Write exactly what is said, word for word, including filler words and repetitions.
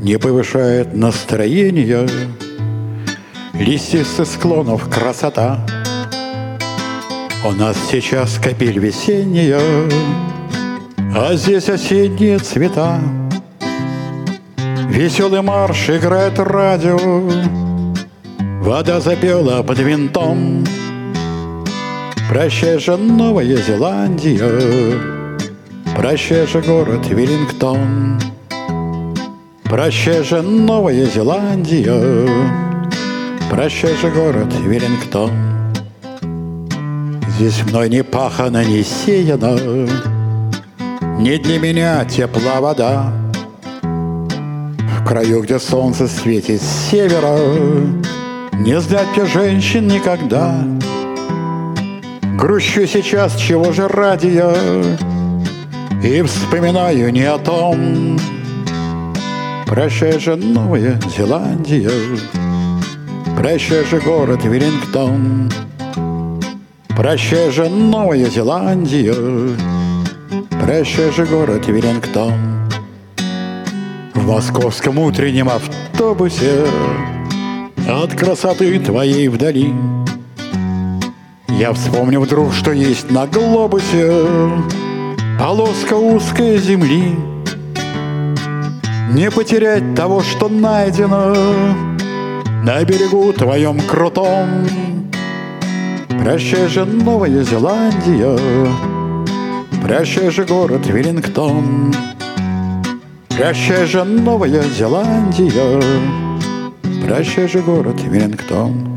не повышает настроение. Листья со склонов красота. У нас сейчас капель весенняя, а здесь осенние цвета. Веселый марш играет радио, вода запела под винтом. Прощай же, Новая Зеландия, прощай же, город Веллингтон. Прощай же, Новая Зеландия, прощай же, город Веллингтон. Здесь мной не пахано, не сеяно, не для меня тепла вода. В краю, где солнце светит с севера, не знать мне женщин никогда. Грущу сейчас, чего же ради я, и вспоминаю не о том. Прощай же, Новая Зеландия, прощай же, город Веллингтон. Прощай же, Новая Зеландия, прощай же, город Веллингтон. В московском утреннем автобусе от красоты твоей вдали я вспомню вдруг, что есть на глобусе полоска узкой земли. Не потерять того, что найдено на берегу твоем крутом. Прощай же, Новая Зеландия, прощай же, город Веллингтон. Прощай же, Новая Зеландия, прощай же, город Веллингтон.